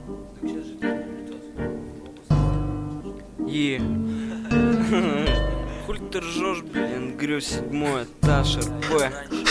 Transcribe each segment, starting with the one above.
Хуй ты ржешь, блин, грю 7-й этаж РП.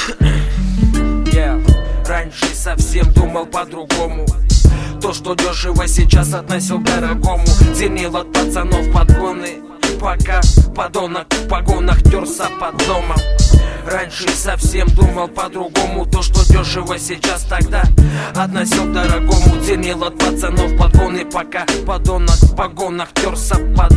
Раньше совсем думал по-другому. То, что дешево, сейчас относил к дорогому. Ценил от пацанов подгоны, пока подонок в погонах терся под домом. Раньше совсем думал по-другому. То, что дешево, сейчас тогда относил к дорогому. Ценил от пацанов подгоны, пока подонок в погонах терся под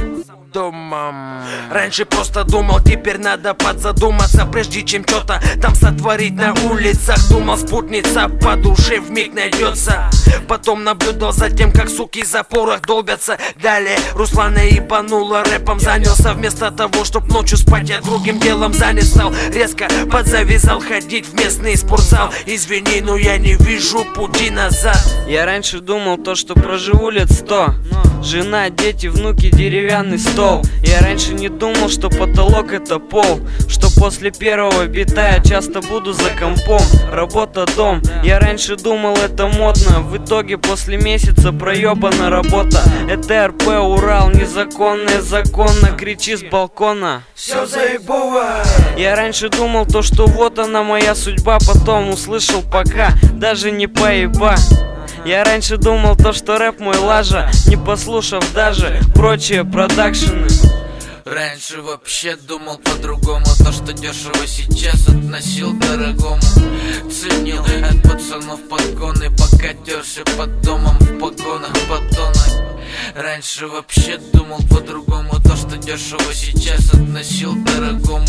домом. Раньше просто думал, теперь надо подзадуматься, прежде чем что-то там сотворить на улицах. Думал, спутница по душе вмиг найдется. Потом наблюдал за тем, как суки за порох долбятся. Далее Руслана ебанула, рэпом занялся. Вместо того, чтоб ночью спать, я другим делом занят стал. Резко подзавязал ходить в местный спортзал. Извини, но я не вижу пути назад. Я раньше думал то, что проживу лет 100. Жена, дети, внуки, деревянный стол. Я раньше не думал, что потолок это пол. Что после первого бита я часто буду за компом. Работа, дом. Я раньше думал, это модно. В итоге после месяца проебана работа. Это РП, Урал, незаконное, законно. Кричи с балкона: все заебово. Я раньше думал то, что вот она моя судьба. Потом услышал пока, даже не поеба. Я раньше думал то, что рэп мой лажа, не послушав даже прочие продакшены. Раньше вообще думал по-другому. То, что дешево, сейчас относил к дорогому. Ценил от пацанов подгоны, пока терся под домом в погонах подонок. Раньше вообще думал по-другому. То, что дешево, сейчас относил к дорогому.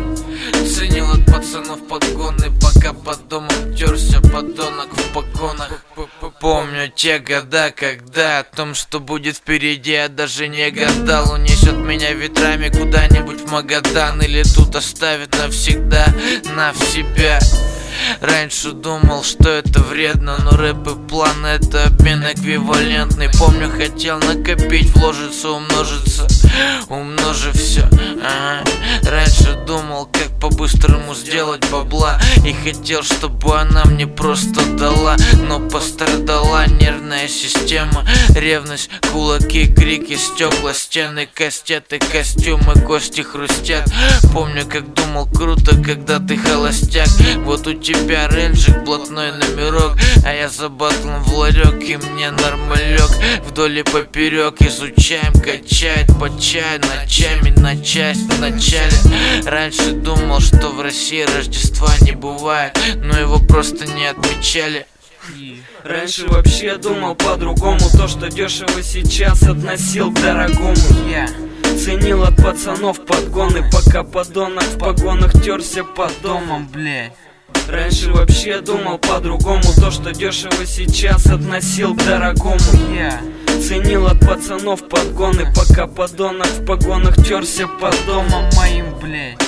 Ценил от пацанов подгоны, пока под домом терся подонок в погонах. Помню те года, когда о том, что будет впереди, я даже не гадал. Унесет меня ветрами куда-нибудь в Магадан, или тут оставит навсегда, себя. Раньше думал, что это вредно, но рэп и план — это обмен эквивалентный. Помню, хотел накопить, вложиться, умножив все. Раньше думал, как по-быстрому сделать бабла, и хотел, чтобы она мне просто дала. Но пострадала нервная система, ревность, кулаки, крики, стекла, стены, кастеты, костюмы, кости хрустят. Помню, как думал круто, когда ты холостяк. Вот у тебя рейнджик, блатной номерок, а я за батлом в ларек, и мне нормалек. Вдоль и поперек изучаем, качает по чаю, ночами на часть в начале. Раньше думал, что в России Рождества не бывает, но его просто не отмечали. Раньше вообще думал по-другому. То, что дешево, сейчас относил к дорогому. Я ценил от пацанов подгоны, пока подонок в погонах терся под домом, блядь. Раньше вообще думал по-другому. То, что дешево, сейчас относил к дорогому. Я ценил от пацанов подгоны, пока подонок в погонах терся под домом моим, блядь.